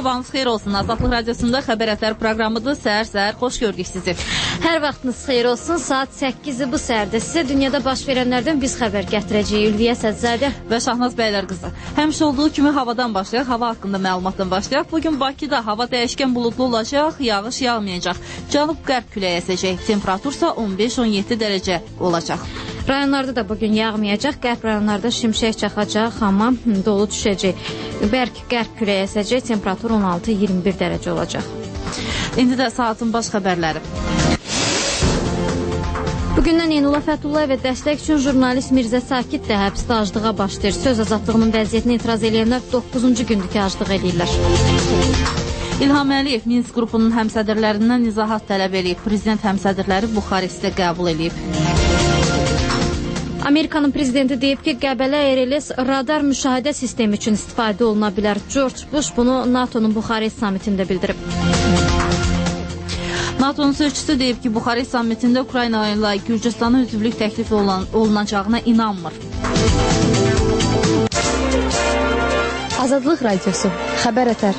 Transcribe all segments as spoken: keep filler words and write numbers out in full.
Sabahınız xeyir olsun. Azadlıq Radiosunda Xəbər Ətər proqramıdır. Səhər-səhər xoş gördük sizi. Hər vaxtınız xeyir olsun. Saat səkkizi bu səhərdə sizə dünyada baş verənlərdən biz xəbər gətirəcəyik. Ülviyə Sədzadə və Şahnaz Bəylər qızı. Həmişə olduğu kimi havadan başlayaq, hava haqqında məlumatdan başlayaq. Bugün Bakıda hava dəyişkən buludlu olacaq, yağış yağmayacaq. Cənub-qərb küləyi əsəcək. Temperatursa on beş on yeddi dərəcə olacaq. Rayonlarda da bugün yağmayacaq. Qərb rayonlarda şimşək çaxacaq, amma dolu düşəcək. Bərk qərb küləyi əsəcək. Temperatur on altı iyirmi bir dərəcə olacaq. İndi də saatın baş xəbərləri. Bugündən Eynullah Fəthullayev və dəstək üçün jurnalist Mirzə Sakit də həbsdə aclığa başlayır. Söz azadlığının vəziyyətinə etiraz edənlər doqquzuncu gündür ki, aclıq edirlər. İlham Əliyev Minsk qrupunun həmsədrlərindən izahat tələb edib. Prezident həmsədrləri Buxarestdə qəbul edib. Amerikanın prezidenti deyib ki, Qəbələ R L S radar müşahidə sistemi üçün istifadə oluna bilər. George Bush bunu NATO'nun Buxarest samitində bildirib. NATO'nun sözçüsü deyib ki, Buxarest samitində Ukrayna ilə Gürcüstana üzvlük təklif olunacağına inanmır. Azadlıq Radiosu, Xəbər Ətər.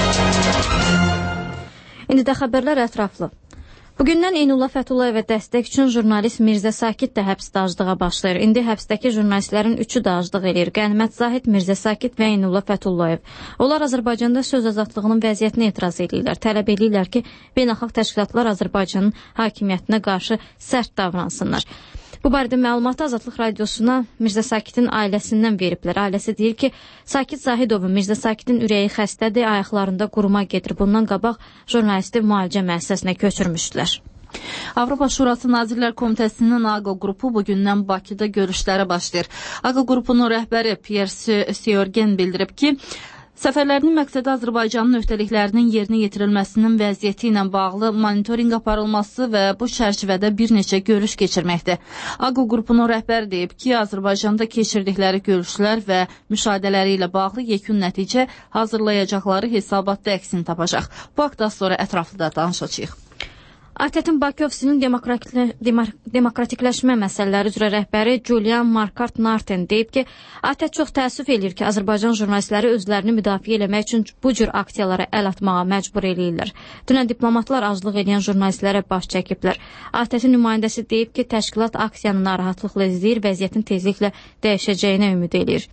İndi də xəbərlər ətraflı. Bugündən Eynullah Fəthullayev və dəstək üçün jurnalist Mirzə Sakit də həbsdə aclığa başlayır. İndi həbsdəki jurnalistlərin üçü də aclıq edir. Qənimət Zahid, Mirzə Sakit və Eynullah Fəthullayev. Onlar Azərbaycanda söz azadlığının vəziyyətinə etiraz edirlər. Tələb edirlər ki, beynəlxalq təşkilatlar Azərbaycanın hakimiyyətinə qarşı sərt davransınlar. Bu barədə məlumatı Azadlıq Radiosuna Mirzə Sakitin ailəsindən veriblər. Ailəsi deyir ki, Sakit Zahidovun Mirzə Sakitin ürəyi xəstədir, ayaqlarında quruma gedir. Bundan qabaq jurnalisti müalicə müəssisəsinə köçürmüşdülər. Avropa Şurası Nazirlər Komitəsinin AQO qrupu bugündən Bakıda görüşlərə başlayır. AQO qrupunun rəhbəri Pierre Syorgen bildirib ki, səfərlərinin məqsədi Azərbaycanın öhdəliklərinin yerinə yetirilməsinin vəziyyəti ilə bağlı monitorinq aparılması və bu çərçivədə bir neçə görüş keçirməkdir. AQO qrupunun rəhbəri deyib ki, Azərbaycanda keçirdikləri görüşlər və müşahidələri ilə bağlı yekun nəticə hazırlayacaqları hesabatda əksini tapacaq. Bu haqda sonra ətraflı da danışacağıq. ATƏT-in Bakı ofisinin demokratikləşmə məsələləri üzrə rəhbəri Julian Markart Narten deyib ki, ATƏT çox təəssüf edir ki, Azərbaycan jurnalistləri özlərini müdafiə eləmək üçün bu cür aksiyalara əl atmağa məcbur eləyirlər. Dünən diplomatlar aclıq edən jurnalistlərə baş çəkiblər. ATƏT-in nümayəndəsi deyib ki, təşkilat aksiyanı narahatlıqla izləyir, vəziyyətin tezliklə dəyişəcəyinə ümid eləyir.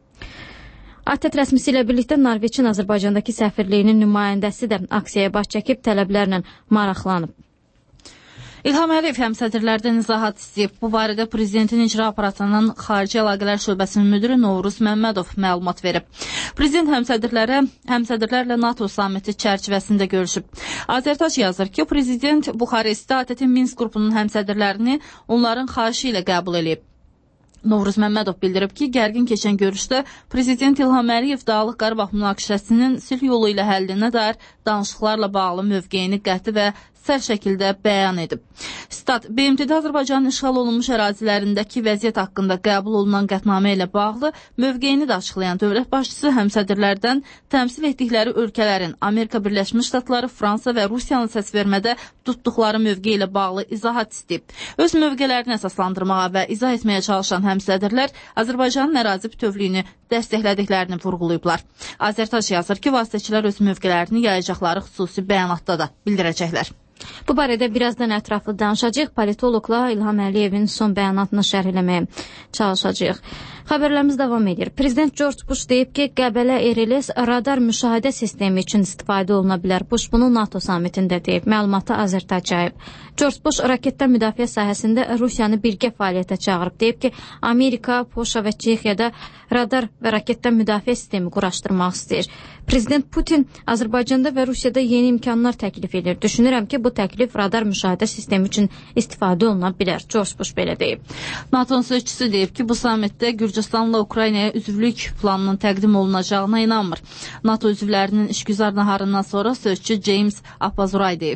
ATƏT rəsmisi ilə birlikdə Norveçin Azərbaycandakı səfirliyinin nümayəndəsi də aksiyaya baş çəkib tələblərlə maraqlanıb. İlham Əliyev həmsədrlərdən izahat istəyib. Bu barədə prezidentin icra aparatının Xarici Əlaqələr Şöbəsinin müdiri Novruz Məmmədov məlumat verib. Prezident həmsədrlərə, həmsədrlərlə NATO samiti çərçivəsində görüşüb. Azərtac yazır ki, prezident Buxarestdə ATƏT-in Minsk qrupunun həmsədrlərini onların xahişi ilə qəbul edib. Novruz Məmmədov bildirib ki, gərgin keçən görüşdə prezident İlham Əliyev Dağlıq Qarabağ münaqişəsinin sülh yolu ilə həllinə dair danışıqlarla bağlı mövqeyini qəti və sərt şəkildə bəyan edib. Stat, B M T-də Azərbaycanın işğal olunmuş ərazilərindəki vəziyyət haqqında qəbul olunan qətnamə ilə bağlı mövqeyini də açıqlayan dövlət başçısı həmsədrlərdən təmsil etdikləri ölkələrin Amerika Birləşmiş Ştatları, Fransa və Rusiyanın səsvermədə tutduqları mövqeyi ilə bağlı izahat istəyib. Öz mövqələrini əsaslandırmağa və izah etməyə çalışan həmsədrlər Azərbaycanın ərazi bütövlüyünü dəstəklədiklərini vurğulayıblar. Azərtac yazır ki, vasitəçilər öz mövqələrini yayacaqları xüsusi bəyanatda da bildirəcəklər. Bu barədə birazdan ətraflı danışacağıq. Politoloqla İlham Əliyevin son bəyanatını şərh eləməyə çalışacağıq. Xəbərlərimiz davam edir. Prezident George Bush deyib ki, Qəbələ R L S radar müşahidə sistemi üçün istifadə oluna bilər. Bush bunu NATO samitində deyib. Məlumatı Azərtac yayıb. George Bush raketdən müdafiə sahəsində Rusiyanı birgə fəaliyyətə çağırıb. Deyib ki, Amerika, Polşa və Çexiyada radar və raketdən müdafiə sistemi quraşdırmaq istəyir. Prezident Putin Azərbaycanda və Rusiyada yeni imkanlar təklif edir. Düşünürəm ki, bu təklif radar müşahidə sistemi üçün istifadə oluna bilər. George Bush belə deyib. NATO'nun sözçüsü deyib ki, bu samitdə Gürcüstanla Ukraynaya üzvlük planının təqdim olunacağına inanmır. NATO üzvlərinin işgüzar naharından sonra sözçü James Apazuray deyib.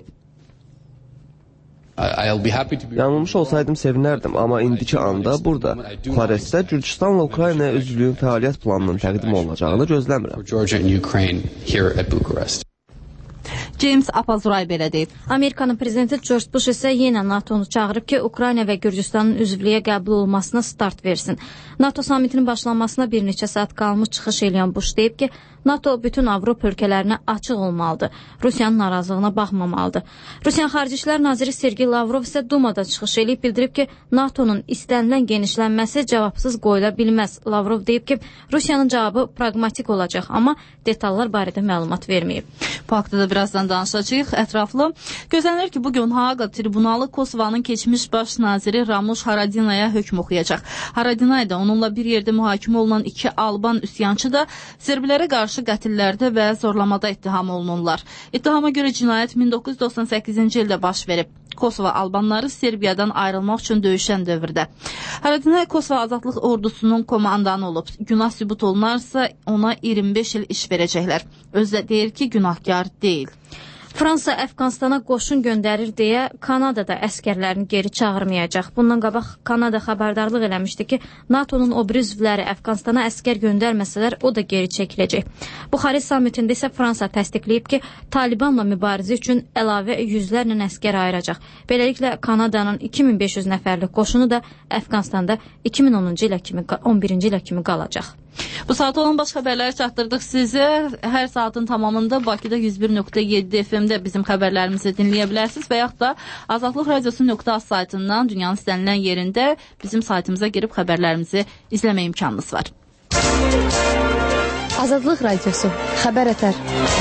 Yanılmış olsaydım sevinərdim, amma indiki anda burada, Buxarestdə Gürcüstanla Ukraynaya üzvlüyün fəaliyyət planının təqdim olunacağını gözləmirəm. James Apazuray belə deyib. Amerikanın prezidenti George Bush isə yenə NATO'nu çağırıb ki, Ukrayna və Gürcüstanın üzvlüyə qəbul olmasına start versin. NATO samitinin başlanmasına bir neçə saat qalmış çıxış edən Bush deyib ki, NATO bütün Avropa ölkələrinə açıq olmalıdır. Rusiyanın narazılığına baxmamalıdır. Rusiyanın Xarici İşlər Naziri Sergey Lavrov isə Dumada çıxış edib bildirib ki, NATOnun istənilən genişlənməsi cavabsız qoyula bilməz. Lavrov deyib ki, Rusiyanın cavabı praqmatik olacaq, amma detallar barədə məlumat verməyib. Bu haqda da birazdan danışacağıq ətraflı. Gözlənilir ki, bugün Haaqa tribunalı Kosovanın keçmiş baş naziri Ramush Haradinaya hökm oxuyacaq. Haradinay da onunla bir yerdə mühakimə olunan iki Alban üsyançı da serbilərə qarşı qətillərdə və zorlamada ittiham olunurlar. İttihama görə cinayət min doqquz yüz doxsan səkkizinci ildə baş verib. Kosova Albanları Serbiyadan ayrılmaq üçün döyüşən dövrdə. Haradinay Kosova Azadlıq Ordusunun komandanı olub. Günah sübut olunarsa ona iyirmi beş il iş verəcəklər. Özü də deyir ki, günahkar deyil. Fransa Əfqanistana qoşun göndərir deyə Kanadada əskərlərini geri çağırmayacaq. Bundan qabaq Kanada xəbərdarlıq eləmişdi ki, NATOnun o biri üzvləri Əfqanistana əskər göndərməsələr, o da geri çəkiləcək. Buxarest sammitində isə Fransa təsdiqləyib ki, Talibanla mübarizə üçün əlavə yüzlərlə əskər ayıracaq. Beləliklə, Kanadanın iki min beş yüz nəfərlik qoşunu da Əfqanistanda iki min onuncu ilə kimi, on birinci ilə kimi qalacaq. Bu saat olan baş xəbərləri çatdırdıq sizə. Hər saatın tamamında Bakıda yüz bir nöqtə yeddi F M-də bizim xəbərlərimizi dinləyə bilərsiniz və yaxud da Azadlıq Radiosu nöqtə az saytından dünyanın istənilən yerində bizim saytımıza girib xəbərlərimizi izləmə imkanınız var. Azadlıq Radiosu, xəbər ətər.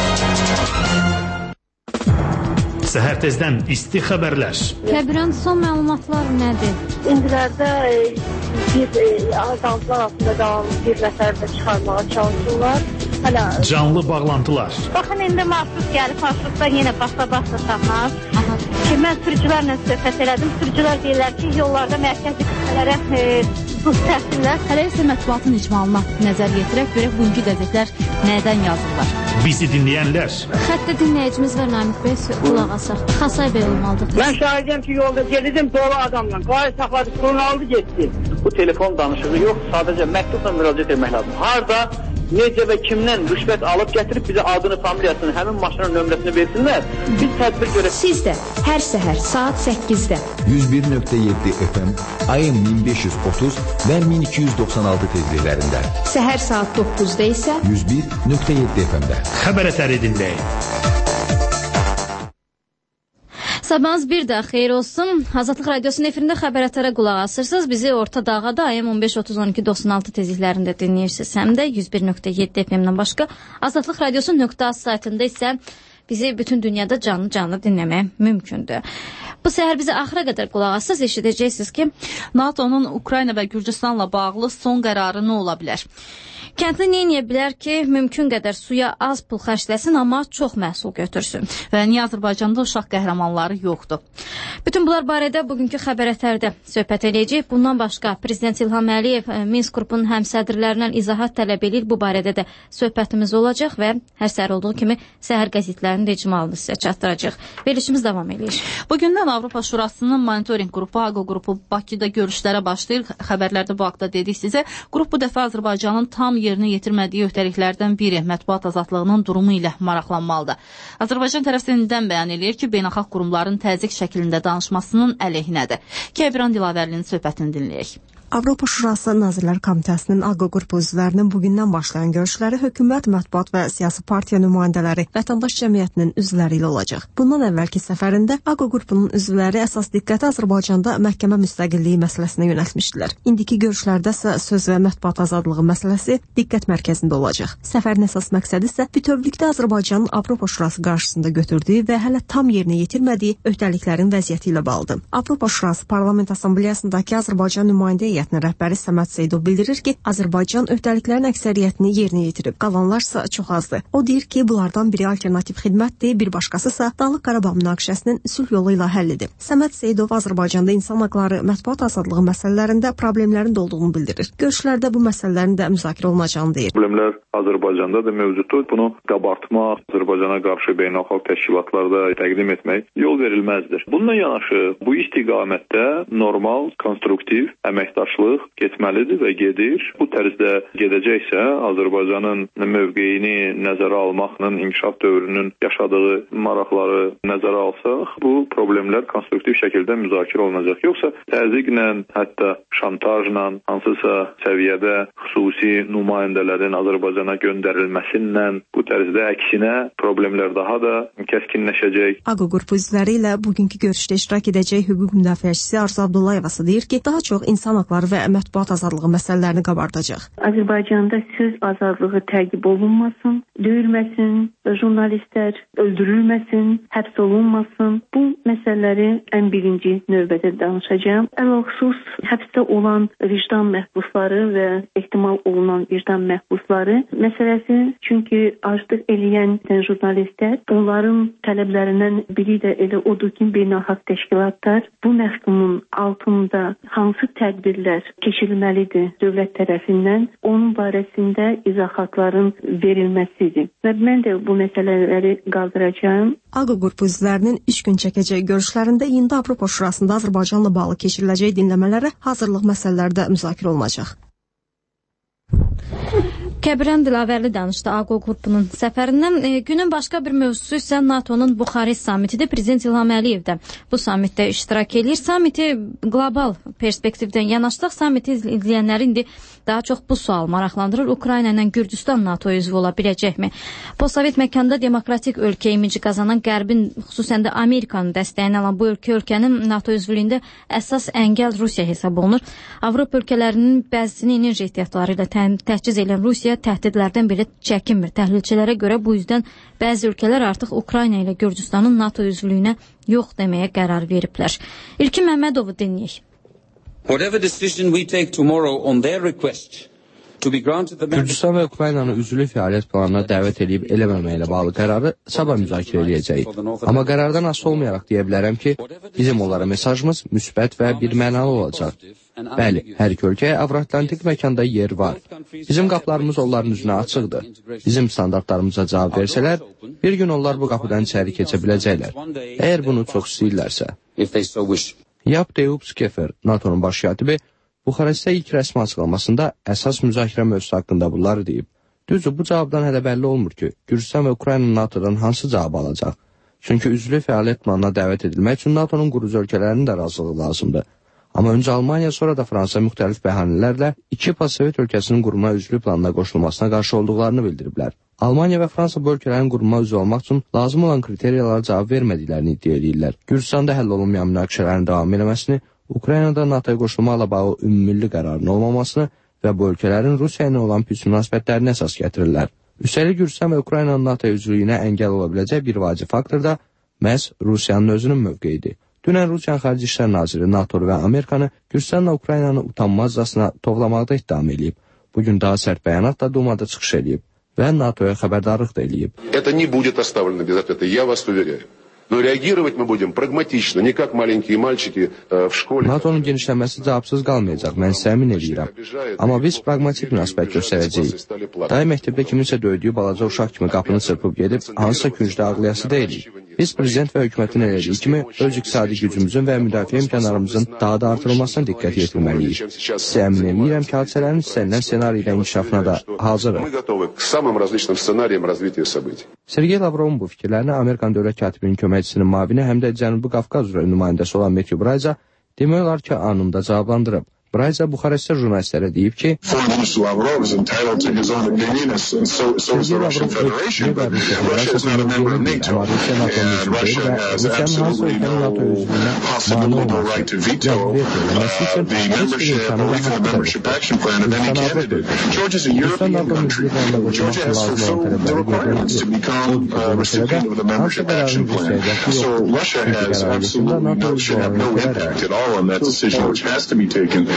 Səhər tezdən isti xəbərlər. Kəbirən son məlumatlar nədir? İndilərdə bir azaltlar altında qalan bir nəfər də çıxarmağa çalışırlar. Hələ canlı bağlantılar. Baxın, indi marşrut gəlib, marşrutda yenə basa-basa tapmaz. Ki, mən sürücülərlə söhbət elədim. Sürücülər deyirlər ki, yollarda mərkəzi qüsmələrə buz təhsillər. Hələ isə mətbuatın icmalına nəzər yetirək, görək bugünkü qəzetlər nədən yazırlar. Bizi dinləyənlər. Xəttə dinləyicimiz var, Namik bəy, qulaq asaq. Xasay bəy olmalıdır. Mən şahidəm ki, yolda gedirdim dolu adamla. Qayı saxladı, pulunu aldı, getdi. Bu telefon danışığı yox, sadəcə məktubla müraciət etmək lazım. Harda, necə və kimdən rüşvət alıb gətirib bizə adını, familiyasını, həmin maşının nömrəsini versinlər. Biz tədbir görək. Siz də hər səhər saat səkkizdə yüz bir nöqtə yeddi F M, A M min beş yüz otuz və min iki yüz doxsan altı tezliklərində. Səhər saat doqquzda isə yüz bir nöqtə yeddi F M-də. Xəbər ətəri dinləyin. Sabahınız bir də xeyir olsun. Azadlıq Radiosunun efirində xəbər ətərə qulaq asırsınız. Bizi Orta Dağada A M on beş otuz on iki doxsan altı tezliklərində dinləyirsiniz. Həm də yüz bir nöqtə yeddi F M-dən başqa Azadlıq Radiosu nöqtə az saytında isə bizi bütün dünyada canlı-canlı dinləmək mümkündür. Bu səhər bizi axıra qədər qulaq assız, eşidəcəksiniz ki, NATOnun Ukrayna və Gürcüstanla bağlı son qərarı nə ola bilər? Kəndli nə edə bilər ki, mümkün qədər suya az pul xərcləsin, amma çox məhsul götürsün. Və niyə Azərbaycanda uşaq qəhrəmanları yoxdur? Bütün bunlar barədə bugünkü xəbər ətərdə söhbət edəcəyik. Bundan başqa Prezident İlham Əliyev Minsk qrupunun həmsədrlərindən izahat tələb edir. Bu barədə də söhbətimiz olacaq və hər səhər olduğu kimi səhər qəzetlərinin də icmalını sizə çatdıracaq. Verilişimiz davam edir. Bugündən Avropa Şurasının monitoring qrupu, AQO qrupu Bakıda görüşlərə başlayır. Xəbərlərdə bu haqda dedik sizə. Qrup bu dəfə Azərbaycanın tam yerinə yetirmədiyi öhdəliklərdən biri mətbuat azadlığının durumu ilə maraqlanmalıdır. Azərbaycan tərəfindən bəyan edir ki, beynəlxalq qurumların təzyiq şəklində danışmasının əleyhinədir. Kəbran Dilavərlinin söhbətini dinləyək. Avropa Şurası Nazirlər Komitəsinin AQO qrupu üzvlərinin bugündən başlayan görüşləri hökumət, mətbuat və siyasi partiya nümayəndələri, vətəndaş cəmiyyətinin üzvləri ilə olacaq. Bundan əvvəlki səfərində AQO qrupunun üzvləri əsas diqqəti Azərbaycanda məhkəmə müstəqilliyi məsələsinə yönəltmişdilər. İndiki görüşlərdə isə söz və mətbuat azadlığı məsələsi diqqət mərkəzində olacaq. Səfərin əsas məqsədi isə bütövlükdə Azərbaycanın Avropa Şurası qarşısında götürdüyü və hələ tam yerinə yetirmədiyi öhdəliklərin vəziyyəti ilə bağlıdır. Avropa Şurası Parlament Assambleyasındakı Azərbaycan nümayəndə heyətinin rəhbəri Səməd Seyidov bildirir ki, Azərbaycan öhdəliklərin əksəriyyətini yerinə yetirib, qalanlarsa çox azdır. O deyir ki, bunlardan biri alternativ xidmətdir, bir başqasısa Dağlıq Qarabağ münaqişəsinin sülh yolu ilə həll edib. Səməd Seyidov Azərbaycanda insan haqları, mətbuat azadlığı məsələlərində problemlərin də olduğunu bildirir. Görüşlərdə bu məsələlərin də müzakirə olunacağını deyir. Problemlər Azərbaycanda da mövcuddur. Bunu qabartmaq, Azərbaycana qarşı beynəlxalq təşkilatlarda təqdim etmək yol verilməzdir. Bununla yanaşı bu istiqamətdə normal, konstruktiv əməkdaşlıq tərəfdaşlıq getməlidir və gedir. Bu tərzdə gedəcəksə, Azərbaycanın mövqeyini nəzərə almaqla inkişaf dövrünün yaşadığı maraqları nəzərə alsaq, bu problemlər konstruktiv şəkildə müzakirə olunacaq. Yoxsa təzyiqlə, hətta şantajla, hansısa səviyyədə xüsusi nümayəndələrin Azərbaycana göndərilməsinlə, bu tərzdə əksinə problemlər daha da kəskinləşəcək. Aqo qrupu üzvləri ilə bugünkü görüşdə iştirak edəcək hüquq müdafiəçisi Arzu Abdullayeva deyir ki, daha çox insan haqları və mətbuat azadlığı məsələlərini qabardacaq. Azərbaycanda söz azadlığı təqib olunmasın, döyülməsin, jurnalistlər öldürülməsin, həbs olunmasın. Bu məsələləri ən birinci növbədə danışacağım. Ələlxüsus həbsdə olan vicdan məhbusları və ehtimal olunan vicdan məhbusları məsələsi, çünki artıq eləyən jurnalistlər, onların tələblərindən biri də elə odur ki, beynəlxalq təşkilatlar bu məhkumun altında hansı tədbirlər keçirilməlidir dövlət tərəfindən, onun barəsində izahatların verilməsidir. Və mən də bu məsələləri qaldıracağım. Aqo qrupu üzvlərinin üç gün çəkəcək görüşlərində iyunda Avropa Şurasında Azərbaycanla bağlı keçiriləcək dinləmələrə hazırlıq məsələləri də müzakirə olunacaq. Kəbirən Dilavərli danışdı Aqo qrupunun səfərindən. E, günün başqa bir mövzusu isə NATO'nun Buxarest samitidir. Prezident İlham Əliyev də bu samitdə iştirak edir. Samiti qlobal perspektivdən yanaşdıq. Samiti izləyənləri indi daha çox bu sual maraqlandırır. Ukrayna ilə Gürcüstan NATO üzvü ola biləcəkmi? Postsovet məkanda demokratik ölkə imici qazanan Qərbin, xüsusən də Amerikanın dəstəyini alan bu ölkə ölkənin NATO üzvlüyündə əsas əngəl Rusiya hesab olunur. Avropa ölkələrinin bəzisini enerji ehtiyatları ilə təchiz edən Rusiya təhdidlərdən belə çəkinmir. Təhlilçilərə görə bu yüzdən bəzi ölkələr artıq Ukrayna ilə Gürcüstanın NATO üzvlüyünə yox deməyə qərar veriblər. İlkin Məmmədovu dinləyək. Whatever decision we take tomorrow on their request to be granted the Gürcüstan və Ukraynanın üzvlük fəaliyyət planına dəvət edib eləməməklə bağlı qərarı sabah müzakirə edəcəyik. Amma qərardan asılı olmayaraq deyə bilərəm ki, bizim onlara mesajımız müsbət və bir mənalı olacaq. Bəli, hər iki ölkəyə Avro-Atlantik məkanda yer var. Bizim qapılarımız onların üzünə açıqdır. Bizim standartlarımıza cavab versələr, bir gün onlar bu qapıdan içəri keçə biləcəklər. Əgər bunu çox istəyirlərsə. Yap Deyup Skefer, NATO'nun baş katibi, Buxarestdə ilk rəsmi açıqlamasında əsas müzakirə mövzusu haqqında bunları deyib. Düzdür, bu cavabdan hələ bəlli olmur ki, Gürcüstan və Ukrayna NATO'dan hansı cavab alacaq. Çünki üzvlük fəaliyyət planına dəvət edilmək üçün NATO'nun qurucu ölkələrinin də razılığı lazımdır. Amma öncə Almaniya, sonra da Fransa müxtəlif bəhanələrlə iki postsovet ölkəsinin quruma üzvlük planına qoşulmasına qarşı olduqlarını bildiriblər. Almaniya və Fransa bu ölkələrin quruma üzv olmaq üçün lazım olan kriteriyalara cavab vermədiklərini iddia edirlər. Gürcüstanda həll olunmayan münaqişələrin davam etməsini, Ukraynada NATO'ya qoşulmaqla bağlı ümummilli qərarın olmamasını və bu ölkələrin Rusiya ilə olan pis münasibətlərini əsas gətirirlər. Üstəlik Gürcüstan və Ukraynanın NATO üzvlüyünə əngəl ola biləcək bir vacib faktor da məhz Rusiyanın özünün mövqeyidir. Dünən Rusiyanın Xarici İşlər Naziri NATO və Amerikanı Gürcüstanla Ukraynanı utanmazcasına tovlamaqda ittiham edib. Bugün daha sərt bəyanatla Dumada çıxış edib və NATO'ya xəbərdarlıq da edib. Это не будет оставлено без ответа, я вас уверяю. Но реагировать мы будем прагматично, не как маленькие мальчики в школе. NATO'nun genişlənməsi cavabsız qalmayacaq, mən sizə əmin edirəm. Amma biz pragmatik münasibət göstərəcəyik. Dayı məktəbdə kiminsə döydüyü balaca uşaq kimi qapını çırpıb gedib, hansısa küncdə ağlayası deyilik. Biz prezident və hökumətin elədiyi kimi öz iqtisadi gücümüzün və müdafiə imkanlarımızın daha da artırılmasına diqqət yetirməliyik. Sizə əmin edirəm ki, hadisələrin istənilən ssenari ilə inkişafına da hazırıq. Sergey Lavrovun bu fikirlərini Amerikan dövlət katibinin köməkçisinin mavini həm də Cənubi Qafqaz üzrə nümayəndəsi olan Matthew Brayza demək olar ki, anında cavablandırıb. Brayza Buxarestdə jurnalistlərə deyib ki, Sergey Lavrov Rusiya Federasiyasının mövqeyini deyil, amma Rusiya NATO'nun üzvü deyil və Rusiyanın hansı ölkənin NATO üzvünə mani olması, cəbr etməməsi üçün heç bir imkanı və haqqı da yoxdur. Gürcüstan NATO'nun üzvü qanuna qoşulması lazım olan tələbləri yerinə o məsələdə hansı qərarın Rusiyadakı yoxdur. Çünki qərarı yetində NATO üzvü olan ölkələr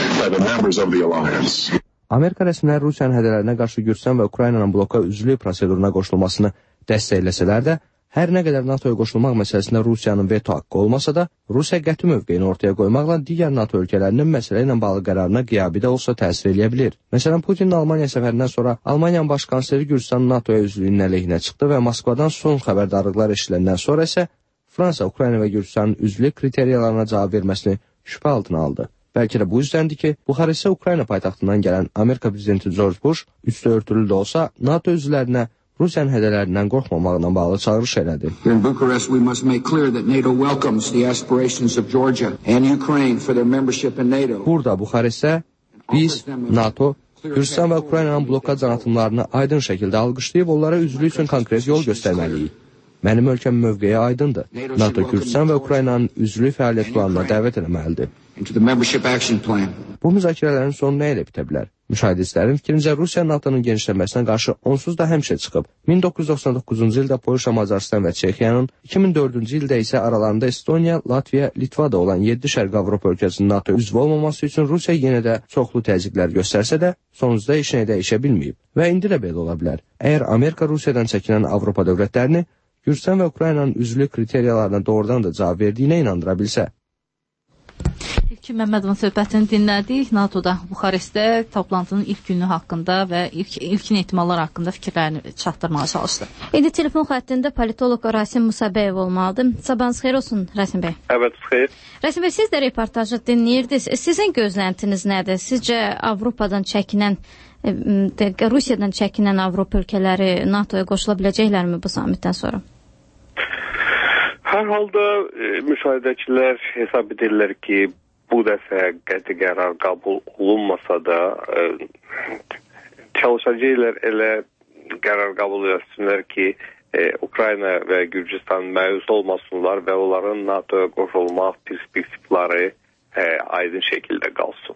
Amerika rəsmiləri Rusiyanın hədələrinə qarşı Gürcüstan və Ukraynanın bloka üzvlük proseduruna qoşulmasını dəstəkləsələr də, hər nə qədər NATO'ya qoşulmaq məsələsində Rusiyanın veto haqqı olmasa da, Rusiya qəti mövqeyini ortaya qoymaqla digər NATO ölkələrinin məsələ ilə bağlı qərarına qiyabi də olsa təsir edə bilir. Məsələn, Putinin Almaniya səfərindən sonra Almaniyanın baş kansleri Gürcüstanın NATO'ya üzvlüyünün əleyhinə çıxdı və Moskvadan son xəbərdarlıqlar eşiləndən sonra isə Fransa, Ukrayna və Gürcüstanın üzvlük kriteriyalarına cavab verməsini şübhə altına aldı. Bəlkə də bu yüzdəndir ki, Buxarestdə Ukrayna paytaxtından gələn Amerika prezidenti George Bush üstü örtülü də olsa NATO üzvlərinə Rusiyanın hədələrindən qorxmamağına bağlı çağırış elədi. In Bucharest, we must make clear that NATO welcomes the aspirations of Georgia and Ukraine for their membership in NATO. Burada Buxarestdə biz NATO Gürcistan və Ukraynanın blokad canatımlarını aydın şəkildə alqışlayıb onlara üzvlük üçün konkret yol göstərməliyik. Mənim ölkəmin mövqeyi aydındır. NATO Gürcistan və Ukraynanın üzvlük fəaliyyət planına dəvət etməlidir. Bu müzakirələrin sonu nə ilə bitə bilər? Müşahidistlərin fikrincə Rusiya NATO'nun genişlənməsinə qarşı onsuz da həmişə çıxıb. min doqquz yüz doxsan doqquzuncu ildə Polşa, Macaristan və Çexiyanın, iki min dördüncü ildə isə aralarında Estoniya, Latviya, Litva da olan yeddi Şərqi Avropa ölkəsinin NATO üzvü olmaması üçün Rusiya yenə də çoxlu təzyiqlər göstərsə də, sonucda heç nə dəyişə bilməyib. Və indi də belə ola bilər. Əgər Amerika Rusiyadan çəkinən Avropa dövlətlərini Gürcistan və Ukraynanın üzvlük kriteriyalarına doğrudan da cavab verdiyinə inandıra bilsə. İlkin Məmmədovun söhbətini dinlədik. NATO'da Buxarestdə toplantının ilk günü haqqında və ilk, ilkin ehtimallar haqqında fikirlərini çatdırmağa çalışdı. İndi telefon xəttində politoloq Rasim Musabəyev olmalıdır. Sabahınız xeyir olsun, Rasim bəy. Evet, xeyir. Rasim bəy, siz də reportajı dinləyirdiniz. Sizin gözləntiniz nədir? Sizcə Avropadan çəkinən, Rusiyadan çəkinən Avropa ölkələri NATO'ya qoşula biləcəklərmi bu samitdən sonra? Hər halda e, müşahidəçilər hesab edirlər ki, bu dəfə qəti qərar qəbul olunmasa da e, çalışacaqlar elə qərar qəbul etsinlər ki, e, Ukrayna və Gürcistan məyus olmasınlar və onların NATO'ya qoşulmaq perspektivləri e, aydın şəkildə qalsın.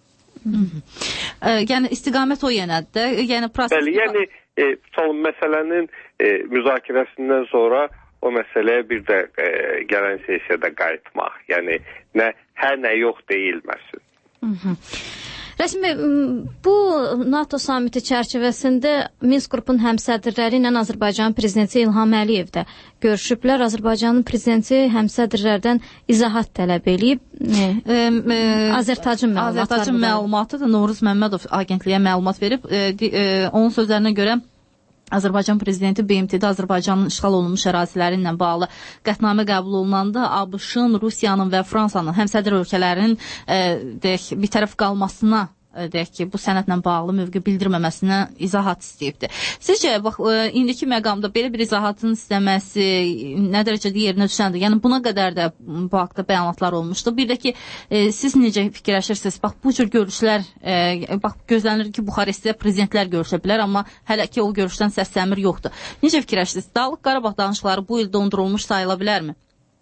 E, yəni istiqamət o yenədir. Yəni proses... Bəli, yəni e, son məsələnin e, müzakirəsindən sonra o məsələyə bir də e, gələn sesiyada qayıtmaq. Yəni nə hər nə yox deyilməsin. Rəsmi, bu NATO samiti çərçivəsində Minsk qrupun həmsədrləri ilə Azərbaycan prezidenti İlham Əliyev də görüşüblər. Azərbaycanın prezidenti həmsədrlərdən izahat tələb edib. Azərtacın məlumatı. Azərtacın məlumatı da Novruz Məmmədov agentliyə məlumat verib. E, e, onun sözlərinə görə Azərbaycan prezidenti B M T'də Azərbaycanın işğal olunmuş əraziləri ilə bağlı qətnamə qəbul olunanda ABŞ-ın, Rusiyanın və Fransanın həmsədr ölkələrin e, deyək, bir tərəf qalmasına e, deyək ki, bu sənədlə bağlı mövqe bildirməməsinə izahat istəyibdir. Sizcə, bax, e, indiki məqamda belə bir izahatın istəməsi nə dərəcədə yerinə düşəndir? Yəni buna qədər də bu haqda bəyanatlar olmuşdu. Bir də ki, e, siz necə fikirləşirsiniz? Bax, bu cür görüşlər, e, bax, gözlənir ki, Buxarestdə prezidentlər görüşə bilər, amma hələ ki, o görüşdən səs-səmir yoxdur. Necə fikirləşirsiniz? Dağlıq Qarabağ danışıqları bu il dondurulmuş sayıla bilərmi?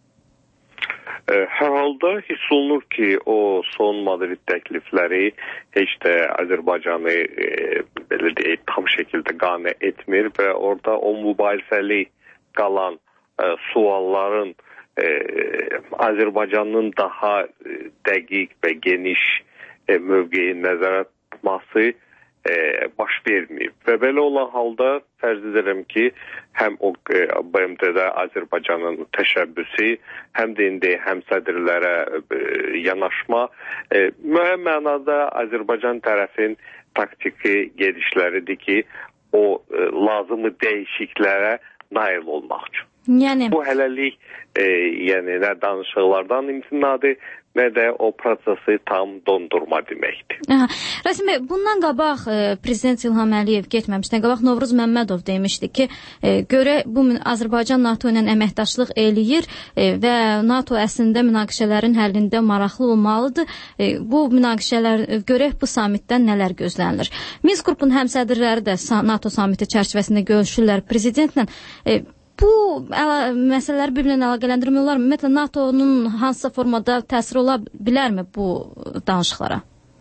Hər halda hiss olunur ki, o son Madrid təklifləri heç də Azərbaycanı e, belə deyək, tam şəkildə qane etmir və orada o mübahisəli qalan e, sualların e, Azərbaycanın daha e, dəqiq və geniş e, mövqeyi nəzərə tutması e, baş verməyib. Və belə olan halda fərz edirəm ki, həm o e, B M T'də Azərbaycanın təşəbbüsü, həm də indi həmsədrlərə e, yanaşma e, müəyyən mənada Azərbaycan tərəfin taktiki gedişləridir ki, o e, lazımı dəyişiklərə nail olmaq üçün. Yəni... Bu hələlik e, yəni nə danışıqlardan imtinadır, nə də o prosesi tam dondurma deməkdir. Rasim bəy, bundan qabaq e, Prezident İlham Əliyev getməmişdən qabaq Novruz Məmmədov demişdi ki, e, görə bu Azərbaycan NATO ilə əməkdaşlıq eləyir e, və NATO əslində münaqişələrin həllində maraqlı olmalıdır. E, bu münaqişələr görək bu samitdən nələr gözlənilir. Minsk qrupun həmsədrləri də NATO samiti çərçivəsində görüşürlər prezidentlə. E, Bu əla, məsələləri bir-birinə əlaqələndirmək olar mı? Ümumiyyətlə, NATO'nun hansısa formada təsiri ola bilərmi bu danışıqlara?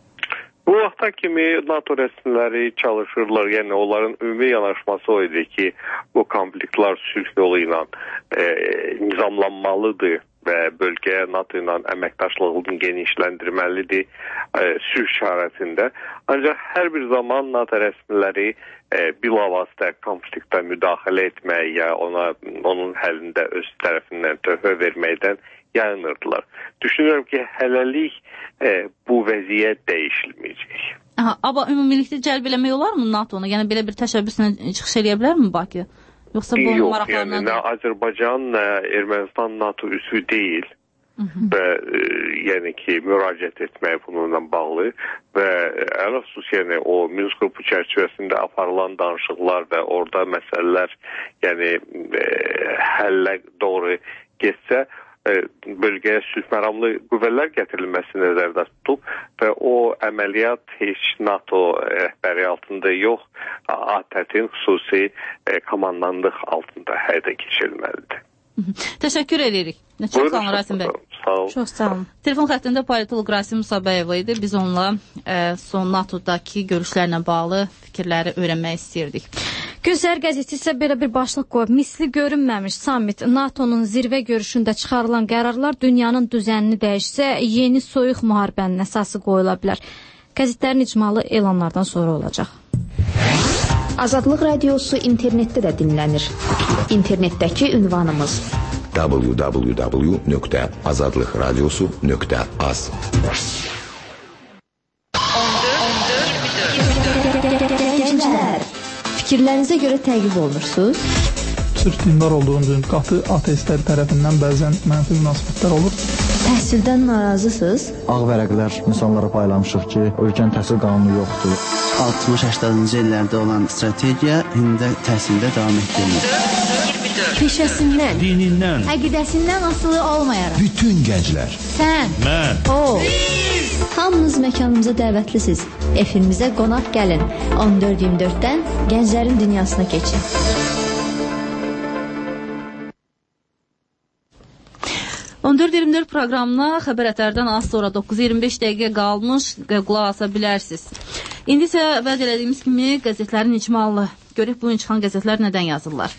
Bu vaxta kimi NATO rəsmiləri çalışırlar. Yəni, onların ümumi yanaşması o idi ki, bu konfliktlər sülh yolu ilə e, nizamlanmalıdır və bölgəyə NATO ilə əməkdaşlığını genişləndirməlidir e, sülh şərətində. Ancaq hər bir zaman NATO rəsmiləri e, bilavasitə konfliktə müdaxilə etmək ya ona, onun həllində öz tərəfindən töhfə verməkdən yayınırdılar. Düşünürəm ki, hələlik e, bu vəziyyət dəyişilməyəcək. Aha, amma ümumilikdə cəlb eləmək olar mı NATO'nu? Yəni belə bir təşəbbüslə çıxış eləyə bilər mi Bakı? Yoxsa bu Yox, maraqlarına... yəni nə Azərbaycan, nə Ermənistan NATO üzvü deyil. və e, yəni ki, müraciət etmək bununla bağlı və ələlxüsus yəni o Minsk qrupu çərçivəsində aparılan danışıqlar və orada məsələlər yəni e, həllə doğru getsə, bölgəyə sülh məramlı qüvvələr gətirilməsi nəzərdə tutub və o əməliyyat heç NATO rəhbəri altında yox, ATƏT-in xüsusi komandanlıq altında həyata keçirilməlidir. Təşəkkür edirik. Çox sağ olun Rasim bəy. Sağ olun. Çox sağ olun. Telefon xəttində politolog Rasim Musabəyeva idi. Biz onunla e, son NATO'dakı görüşlərlə bağlı fikirləri öyrənmək istəyirdik. Gün-Səhər qəzeti isə belə bir başlıq qoyub. Misli görünməmiş sammit, NATO'nun zirvə görüşündə çıxarılan qərarlar dünyanın düzənini dəyişsə, yeni soyuq müharibənin əsası qoyula bilər. Qəzetlərin icmalı elanlardan sonra olacaq. Azadlıq radiosu internetdə də dinlənir. İnternetdəki ünvanımız w w w nöqtə azadlıq radiosu nöqtə az. Gənclər, fikirlərinizə görə təqib olunursunuz? Sırf dindar olduğunuz qatı ateistlər tərəfindən bəzən mənfi münasibətlər olur. Təhsildən narazısınız? Ağ vərəqlər insanlara paylamışıq ki, ölkənin təhsil qanunu yoxdur. altmış-səksəninci illərdə olan strategiya indi təhsildə davam etdirilir. Peşəsindən, dinindən, əqidəsindən asılı olmayaraq. Bütün gənclər. Sən, mən, o, biz. Hamınız məkanımıza dəvətlisiniz. Efimizə qonaq gəlin. on dörd iyirmi dörddən gənclərin dünyasına keçin. on dörd iyirmi dörd proqramına xəbər ətərdən az sonra doqquz iyirmi beş dəqiqə qalmış qulaq asa bilərsiniz. İndi isə vəd elədiyimiz kimi qəzetlərin icmalı. Görək bugün çıxan qəzetlər nədən yazırlar.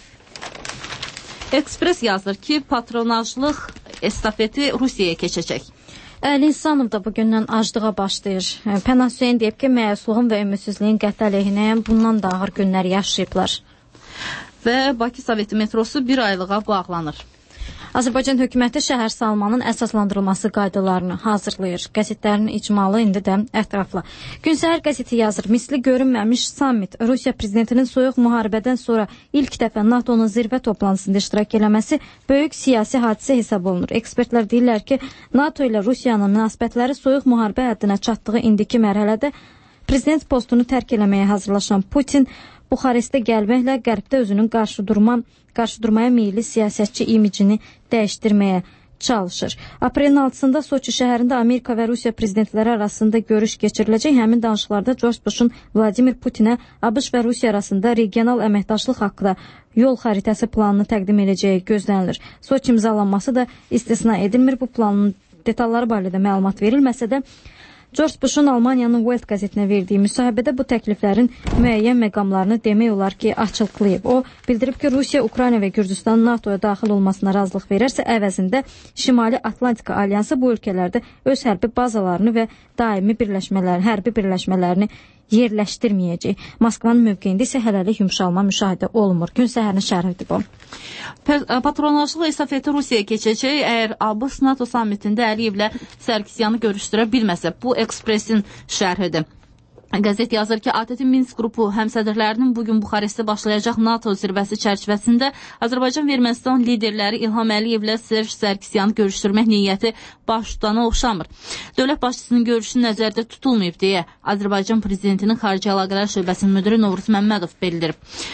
Ekspres yazır ki, patronajlıq estafeti Rusiyaya keçəcək. Əli İnsanov da bugündən aclığa başlayır. Pənah Hüseyin deyib ki, məyusluğun və ümidsizliyin qətl əleyhinə bundan da ağır günlər yaşayıblar. Və Bakı Soveti metrosu bir aylığa bağlanır. Azərbaycan hökuməti şəhər salmanın əsaslandırılması qaydalarını hazırlayır. Qəzetlərin icmalı indi də ətrafla. Gün-Səhər qəzeti yazır. Misli görünməmiş sammit. Rusiya prezidentinin soyuq müharibədən sonra ilk dəfə NATO'nun zirvə toplantısında iştirak eləməsi böyük siyasi hadisə hesab olunur. Ekspertlər deyirlər ki, NATO ilə Rusiyanın münasibətləri soyuq müharibə həddinə çatdığı indiki mərhələdə prezident postunu tərk eləməyə hazırlaşan Putin Buxarestə gəlməklə qərbdə özünün qarşı durma, qarşı durmaya meyilli siyasətçi imicini dəyişdirməyə çalışır. Aprelin altısında Soçi şəhərində Amerika və Rusiya prezidentləri arasında görüş keçiriləcək. Həmin danışıqlarda George Bush'un Vladimir Putinə ABŞ və Rusiya arasında regional əməkdaşlıq haqqında yol xəritəsi planını təqdim edəcəyi gözlənilir. Soçi imzalanması da istisna edilmir. Bu planın detalları barədə məlumat verilməsə də George Bush'un Almaniyanın Welt qəzetinə verdiyi müsahibədə bu təkliflərin müəyyən məqamlarını demək olar ki, açıqlayıb. O, bildirib ki, Rusiya, Ukrayna və Gürcüstan NATOya daxil olmasına razılıq verərsə, əvəzində Şimali Atlantika Alyansı bu ölkələrdə öz hərbi bazalarını və daimi birləşmələrini, hərbi birləşmələrini yerləşdirməyəcək. Moskvanın mövqeyində isə hələlik yumşalma müşahidə olunmur. Gün Səhərin şərhidir bu. Patronajlıq estafeti Rusiyaya keçəcək. Əgər ABŞ NATO sammitində Əliyevlə Sərkisyanı görüşdürə bilməsə, bu Ekspresin şərhidir. Qəzet yazır ki, ATƏT-in Minsk qrupu həmsədrlərinin bugün Buxarestdə başlayacaq NATO zirvəsi çərçivəsində Azərbaycan və Ermənistan liderləri İlham Əliyevlə Serj Sərkisyanı görüşdürmək niyyəti baş tutana oxşamır. Dövlət başçısının görüşü nəzərdə tutulmayıb deyə Azərbaycan prezidentinin Xarici Əlaqələr Şöbəsinin müdiri Novruz Məmmədov bildirib.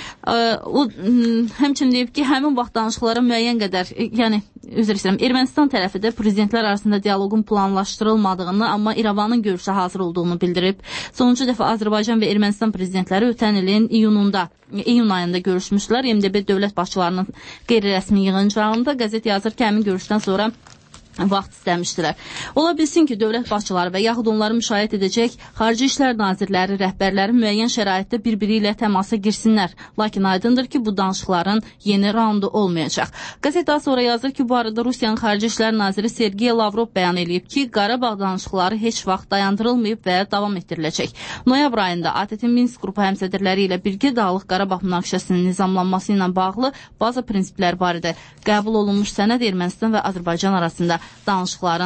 O həmçinin deyib ki, həmin vaxt danışıqlara müəyyən qədər, yəni üzr istəyirəm, Ermənistan tərəfi də prezidentlər arasında dialoqun planlaşdırılmadığını, amma İrəvanın görüşə hazır olduğunu bildirib. Sonuncu dəfə Azərbaycan və Ermənistan prezidentləri ötən ilin iyununda, iyun ayında görüşmüşlər. M D B dövlət başçılarının qeyri-rəsmi yığıncağında qəzet yazır ki, həmin görüşdən sonra vaxt istəmişdilər. Ola bilsin ki, dövlət başçıları və yaxud onları müşahidə edəcək Xarici İşlər Nazirləri, rəhbərləri müəyyən şəraitdə bir-biri ilə təmasa girsinlər. Lakin aydındır ki, bu danışıqların yeni raundu olmayacaq. Qəzet daha sonra yazır ki, bu arada Rusiyanın Xarici İşlər Naziri Sergey Lavrov bəyan edib ki, Qarabağ danışıqları heç vaxt dayandırılmayıb və davam etdiriləcək. Noyabr ayında ATƏT-in Minsk qrupu həmsədrləri ilə birgə Dağlıq Qarabağ münaqişəsinin nizamlanması ilə bağlı baza prinsiplər barədə qəbul olunmuş sənəd Ermənistan və Azərbaycan arasında danışıqların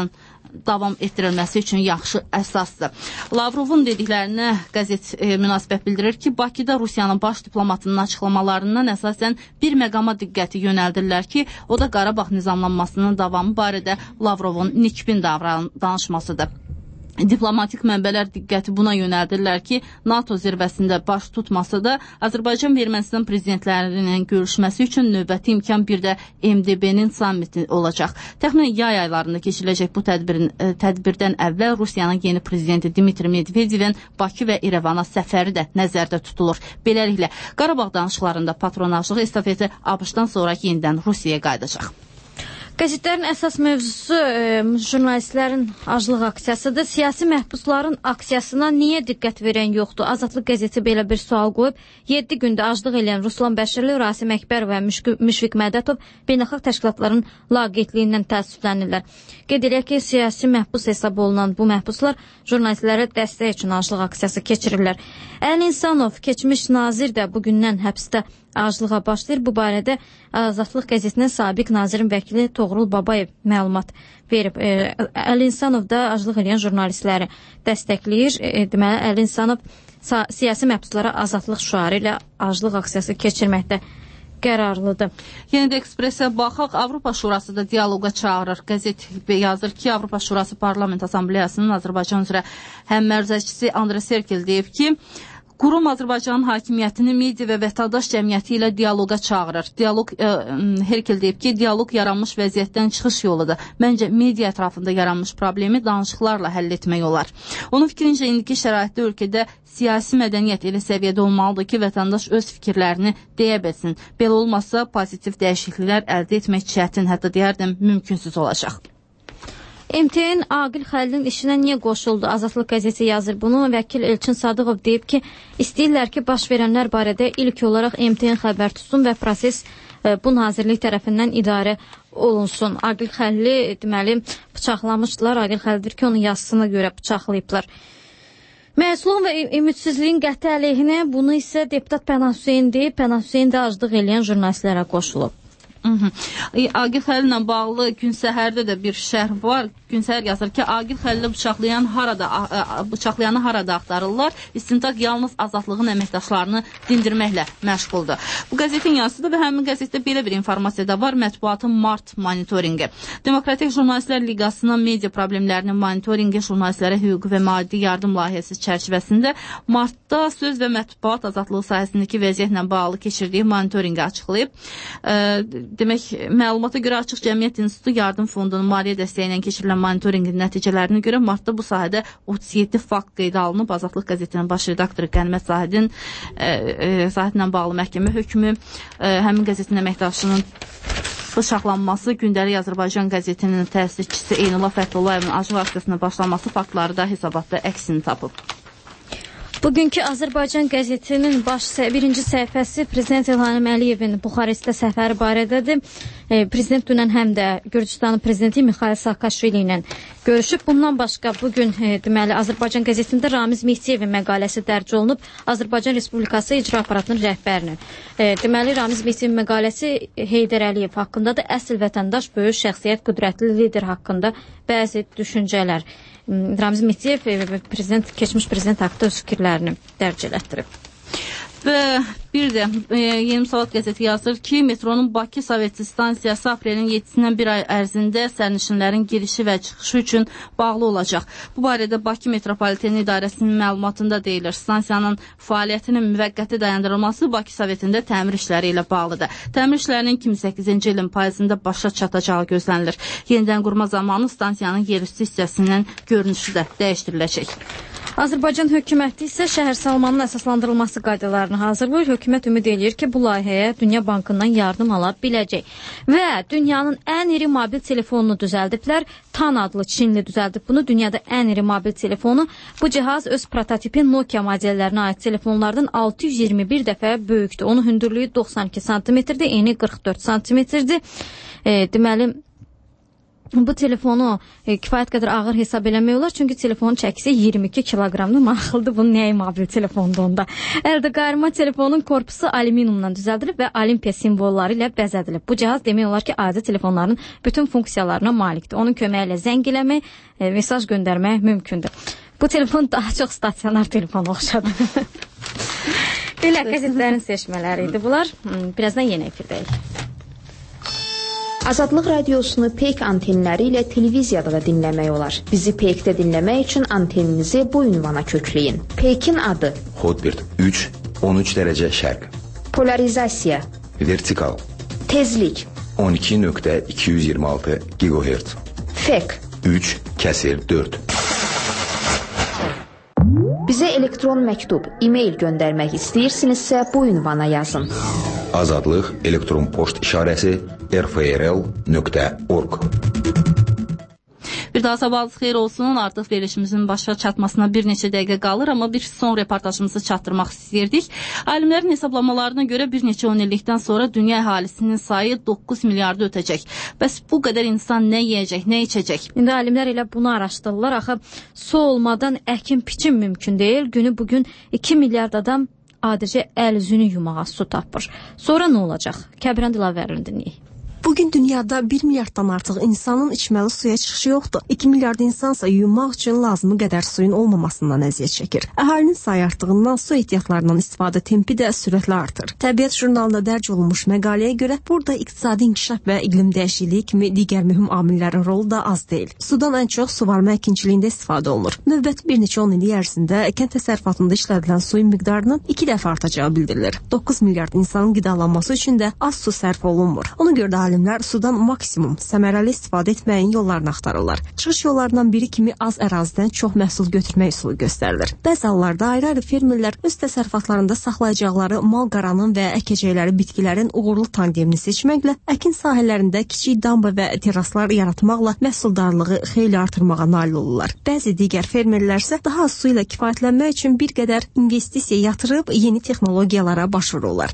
davam etdirilməsi üçün yaxşı əsasdır. Lavrovun dediklərinə qəzet e, münasibət bildirir ki, Bakıda Rusiyanın baş diplomatının açıqlamalarından əsasən bir məqama diqqəti yönəldirlər ki, o da Qarabağ nizamlanmasının davamı barədə Lavrovun nikbin davran danışmasıdır. Diplomatik mənbələr diqqəti buna yönəldirlər ki, NATO zirvəsində baş tutması da Azərbaycan və Ermənistan prezidentlərinin görüşməsi üçün növbəti imkan bir də M D B-nin sammiti olacaq. Təxminən yay aylarında keçiriləcək bu tədbirin, tədbirdən əvvəl Rusiyanın yeni prezidenti Dmitri Medvedevin Bakı və İrəvana səfəri də nəzərdə tutulur. Beləliklə, Qarabağ danışıqlarında patronajlıq estafeti ABŞ-dan sonra yenidən Rusiyaya qayıdacaq. Qəzetlərin əsas mövzusu e, jurnalistlərin aclıq aksiyasıdır. Siyasi məhbusların aksiyasına niyə diqqət verən yoxdur? Azadlıq qəzeti belə bir sual qoyub. yeddi gündə aclıq eləyən Ruslan Bəşirli, Rasim Əkbər və Müşfiq Mədətov beynəlxalq təşkilatların laqeydliyindən təəssüflənirlər. Qeyd edək ki, siyasi məhbus hesab olunan bu məhbuslar jurnalistlərə dəstək üçün aclıq aksiyası keçirirlər. Əli İnsanov, keçmiş nazir də bugündən həbsdə aclığa başlayır. Bu barədə Azadlıq qəzetinin sabiq nazirin vəkili Toğrul Babayev məlumat verib. E, Əli İnsanov da aclıq edən jurnalistləri dəstəkləyir. E, deməli, Əli İnsanov siyasi məhbuslara azadlıq şüarı ilə aclıq aksiyası keçirməkdə qərarlıdır. Yeni də Ekspresə baxaq, Avropa Şurası da dialoqa çağırır. Qəzet yazır ki, Avropa Şurası Parlament Assambleyasının Azərbaycan üzrə həmmərcəçisi Andre Serkel deyib ki, Qurum Azərbaycanın hakimiyyətini media və vətəndaş cəmiyyəti ilə dialoqa çağırır. Dialoq, e, Herkel deyib ki, dialoq yaranmış vəziyyətdən çıxış yoludur. Məncə, media ətrafında yaranmış problemi danışıqlarla həll etmək olar. Onun fikrincə, indiki şəraitdə ölkədə siyasi mədəniyyət elə səviyyədə olmalıdır ki, vətəndaş öz fikirlərini deyə bilsin. Belə olmazsa, pozitiv dəyişikliklər əldə etmək çətin, hətta deyərdim, mümkünsüz olacaq. M T N Aqil Xəlilin işinə niyə qoşuldu? Azadlıq qəzeti yazır bunu. Vəkil Elçin Sadıqov deyib ki, istəyirlər ki, baş verənlər barədə ilk olaraq M T N xəbər tutsun və proses e, bu nazirlik tərəfindən idarə olunsun. Aqil Xəlili deməli bıçaqlamışdılar. Aqil Xəlil deyir ki, onun yazısına görə bıçaqlayıblar. Məsulun və ümidsizliyin qəti əleyhinə bunu isə deputat Pənah Hüseyn deyib. Pənah Hüseyn də aclıq eləyən jurnalistlərə qoşulub. Aqil Xəlillə bağlı Gün Səhərdə də bir şərh var. Gün Səhər yazır ki, Aqil Xəlili bıçaqlayan harada, bıçaqlayanı harada axtarırlar? İstintaq yalnız azadlığın əməkdaşlarını dindirməklə məşğuldur. Bu qəzetin yazısıdır və həmin qəzetdə belə bir informasiya da var. Mətbuatın mart monitoringi. Demokratik Jurnalistlər Liqasının media problemlərinin monitoringi jurnalistlərə hüquqi və maddi yardım layihəsi çərçivəsində martda söz və mətbuat azadlığı sahəsindəki vəziyyətlə bağlı keçirdiyi monitoringi açıqlayıb. E, Demək, məlumata görə Açıq Cəmiyyət İnstitutu Yardım Fondunun maliyyə dəstəyi ilə keçirilən monitorinqin nəticələrinə görə martda bu sahədə otuz yeddi fakt qeydə alınıb. Azadlıq qəzetinin baş redaktoru Qənimət Zahidin e, e, Zahidlə bağlı məhkəmə hökmü, e, həmin qəzetin əməkdaşının bıçaqlanması, Gündəlik Azərbaycan qəzetinin təsisçisi Eynullah Fətullayevin aclıq aksiyasına başlanması faktları da hesabatda əksini tapıb. Bugünkü Azərbaycan qəzetinin baş birinci səhifəsi Prezident İlham Əliyevin Buxarestdə səfəri barədədir. E, Prezident dünən həm də Gürcüstanın prezidenti Mixail Saakashvili ilə görüşüb. Bundan başqa bugün e, deməli Azərbaycan qəzetində Ramiz Mehdiyevin məqaləsi dərc olunub. Azərbaycan Respublikası icra aparatının rəhbərinin. E, deməli Ramiz Mehdiyevin məqaləsi Heydər Əliyev haqqındadır. Əsl vətəndaş, böyük şəxsiyyət, qüdrətli lider haqqında bəzi düşüncələr. Ramiz Mehdiyev prezident, keçmiş prezident haqqında öz fikirlərini dərc elətdirib. Və bir də e, Yeni Müsavat qəzeti yazır ki, metronun Bakı Sovetsi stansiyası aprelin yeddisindən bir ay ərzində sərnişinlərin girişi və çıxışı üçün bağlı olacaq. Bu barədə Bakı Metropoliten İdarəsinin məlumatında deyilir. Stansiyanın fəaliyyətinin müvəqqəti dayandırılması Bakı Sovetində təmir işləri ilə bağlıdır. Təmir işlərinin iki min səkkizinci ilin payızında başa çatacağı gözlənilir. Yenidən qurma zamanı stansiyanın yerüstü hissəsinin görünüşü də dəyişdiriləcək. Azərbaycan hökuməti isə şəhər salmanının əsaslandırılması qaydalarını hazırlayır. Hökumət ümid eləyir ki, bu layihəyə Dünya Bankından yardım ala biləcək. Və dünyanın ən iri mobil telefonunu düzəldiblər. Tan adlı Çinli düzəldib bunu. Dünyada ən iri mobil telefonu. Bu cihaz öz prototipi Nokia modellərinə aid telefonlardan altı yüz iyirmi bir dəfə böyükdür. Onun hündürlüyü doxsan iki santimetrdir, eni qırx dörd santimetrdir. E, deməli, bu telefonu e, kifayət qədər ağır hesab eləmək olar, çünki telefonun çəkisi iyirmi iki kiloqramdır. Maraqlıdır, bunun nəyi mobil telefonda onda. Əldə qayırma telefonun korpusu alüminiumdan düzəldilib və olimpiya simvolları ilə bəzədilib. Bu cihaz demək olar ki, adi telefonların bütün funksiyalarına malikdir. Onun köməyi ilə zəng eləmək, e, mesaj göndərmək mümkündür. Bu telefon daha çox stasionar telefona oxşadı. Belə qəzetlərin seçmələri idi bunlar. Birazdan yenə efirdəyik. Azadlıq radiosunu Peyk antenləri ilə televiziyada da dinləmək olar. Bizi Peykdə dinləmək üçün anteninizi bu ünvana kökləyin. Peykin adı: Hotbird üç on üç dərəcə şərq. Polarizasiya: Vertikal. Tezlik: on iki nöqtə iki yüz iyirmi altı gigahertz. Fek: üç kəsir dörd. Bizə elektron məktub, e-mail göndərmək istəyirsinizsə bu ünvana yazın. Azadlıq elektron poçt işarəsi r f r l nöqtə org. Bir daha sabahınız xeyir olsun. Artıq verilişimizin başa çatmasına bir neçə dəqiqə qalır, amma bir son reportajımızı çatdırmaq istəyirdik. Alimlərin hesablamalarına görə bir neçə on illikdən sonra dünya əhalisinin sayı doqquz milyardı ötəcək. Bəs bu qədər insan nə yeyəcək, nə içəcək? İndi alimlər elə bunu araşdırırlar. Axı su olmadan əkin biçim mümkün deyil. Günü bugün iki milyard adam adicə əl üzünü yumağa su tapır. Sonra nə olacaq? Kəbirən Dilavərini dinləyək. Bugün dünyada bir milyarddan artıq insanın içməli suya çıxışı yoxdur. iki milyard insansa yuyunmaq üçün lazımı qədər suyun olmamasından əziyyət çəkir. Əhalinin sayı artdığından su ehtiyatlarından istifadə tempi də sürətlə artır. Təbiət jurnalında dərc olunmuş məqaləyə görə burada iqtisadi inkişaf və iqlim dəyişikliyi kimi digər mühüm amillərin rolu da az deyil. Sudan ən çox suvarma əkinçiliyində istifadə olunur. Növbəti bir neçə on illik ərzində kənd təsərrüfatında işlədilən suyun miqdarının iki dəfə artacağı bildirilir. doqquz milyard insanın qidalanması üçün də az su sərf olunmur. Ona görə də alimlər sudan maksimum səmərəli istifadə etməyin yollarını axtarırlar. Çıxış yollarından biri kimi az ərazidən çox məhsul götürmək üsulu göstərilir. Bəzi hallarda ayrı-ayrı fermerlər öz təsərrüfatlarında saxlayacaqları mal qaranın və əkəcəkləri bitkilərin uğurlu tandemini seçməklə əkin sahələrində kiçik damba və teraslar yaratmaqla məhsuldarlığı xeyli artırmağa nail olurlar. Bəzi digər fermerlər isə daha az su ilə kifayətlənmək üçün bir qədər investisiya yatırıb yeni texnologiyalara başvururlar.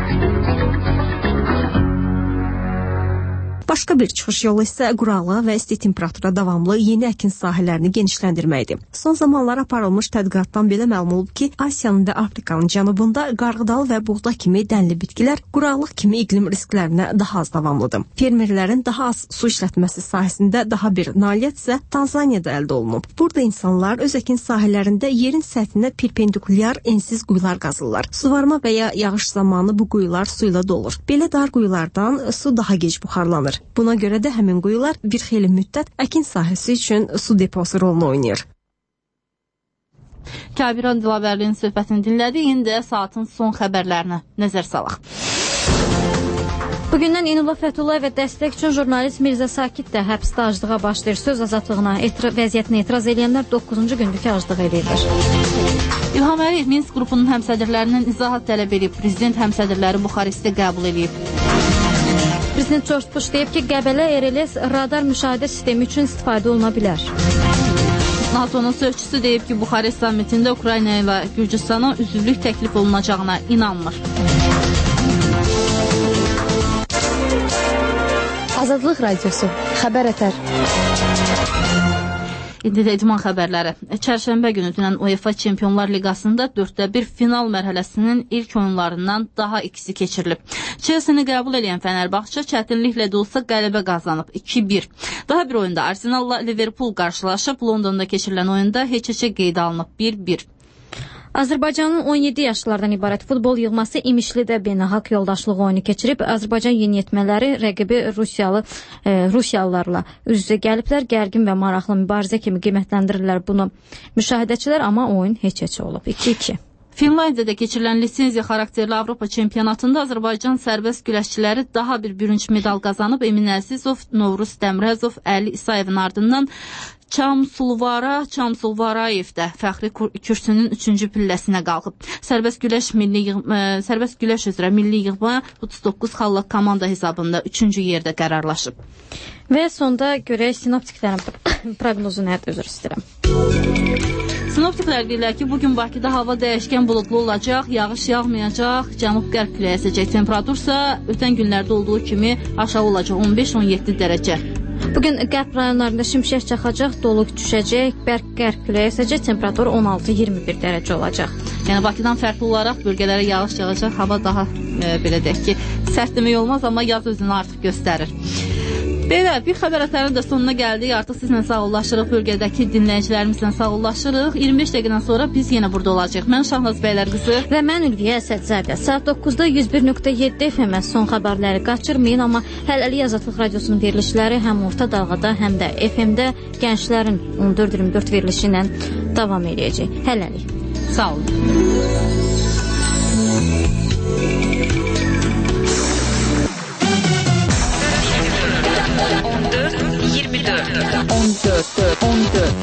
Başqa bir çıxış yolu isə quraqlıq və isti temperatura davamlı yeni əkin sahələrini genişləndirməkdir. Son zamanlar aparılmış tədqiqatdan belə məlum olub ki, Asiyanın və Afrikanın cənubunda qarğıdalı və buğda kimi dənli bitkilər quraqlıq kimi iqlim risklərinə daha az davamlıdır. Fermerlərin daha az su işlətməsi sayəsində daha bir nailiyyət isə Tanzaniyada əldə olunub. Burada insanlar öz əkin sahələrində yerin səthinə perpendikulyar ensiz quyular qazırlar. Suvarma və ya yağış zamanı bu quyular su ilə dolur. Belə dar quyulardan su daha gec buxarlanır. Buna görə də həmin quyular bir xeyli müddət əkin sahəsi üçün su deposu rolunu oynayır. Kəbirən Dilavərlinin söhbətini dinlədik. İndi saatın son xəbərlərinə nəzər salaq. Bugündən İnullah Fəthullayev və dəstək üçün jurnalist Mirzə Sakit də həbsdə aclığa başlayır. Söz azadlığına etira vəziyyətinə etiraz edənlər doqquzuncu gündür ki, aclıq edirlər. İlham Əliyev Minsk qrupunun həmsədrlərindən izahat tələb edib. Prezident həmsədrləri Buxaresti qəbul edib. Prezident George Bush deyib ki, Qəbələ R L S radar müşahidə sistemi üçün istifadə oluna bilər. NATO'nun sözçüsü deyib ki, Buxarest sammitində Ukrayna və Gürcüstana üzvlük təklif olunacağına inanmır. Azadlıq radiosu, xəbər ətər. İndi də idman xəbərləri. Çərşənbə günü dünən UEFA Çempionlar Liqasında dörddə bir final mərhələsinin ilk oyunlarından daha ikisi keçirilib. Chelsea-ni qəbul edən Fənərbağçı çətinliklə də olsa qələbə qazanıb iki bir. Daha bir oyunda Arsenal-la Liverpool qarşılaşıb. Londonda keçirilən oyunda heç-heçə qeydə alınıb bir bir. Azərbaycanın on yeddi yaşlardan ibarət futbol yığması İmişlidə beynəlxalq yoldaşlıq oyunu keçirib. Azərbaycan yeniyetmələri rəqibi Rusiyalı e, Rusiyalılarla üz-üzə gəliblər. Gərgin və maraqlı mübarizə kimi qiymətləndirirlər bunu müşahidəçilər, amma oyun heç-heçə olub iki iki. Finlandiyada keçirilən lisenziya xarakterli Avropa çempionatında Azərbaycan sərbəst güləşçiləri daha bir bürünc medal qazanıb. Emin Əzizov, Novruz Dəmrəzov, Əli İsayevin ardından Çamsulvara, Çamsulvarayev də fəxri kürsünün üçüncü pilləsinə qalxıb. Sərbəst güləş milli yığma, sərbəst güləş üzrə milli yığma otuz doqquz xallaq komanda hesabında üçüncü yerdə qərarlaşıb. Və sonda görək sinoptiklərin proqnozu nədir, üzr istəyirəm. Sinoptiklər deyirlər ki, bugün Bakıda hava dəyişkən buludlu olacaq, yağış yağmayacaq, cənub-qərb küləyi əsəcək. Temperatursa ötən günlərdə olduğu kimi aşağı olacaq, on beş on yeddi dərəcə. Bugün qərb rayonlarında şimşək çaxacaq, doluq düşəcək, bərq qərb küləyi əsəcək, temperatur on altı iyirmi bir dərəcə olacaq. Yəni Bakıdan fərqli olaraq bölgələrə yağış yağacaq, hava daha e, belə deyək ki, sərt demək olmaz, amma yaz özünü artıq göstərir. Belə, bir xəbər ətərinin də sonuna gəldik. Artıq sizlə sağollaşırıq, bölgədəki dinləyicilərimizlə sağollaşırıq. iyirmi beş dəqiqədən sonra biz yenə burada olacağıq. Mən Şahnaz Bəylər qızı və mən Ülviyə Əsədzadə. Saat doqquzda yüz bir nöqtə yeddi F M son xəbərləri qaçırmayın, amma hələlik Azadlıq Radiosunun verilişləri həm orta dalğada, həm də F M-də gənclərin on dörd iyirmi dörd verilişi ilə davam edəcək. Hələlik. Sağ olun. on dörd iyirmi dörd on dörd on dörd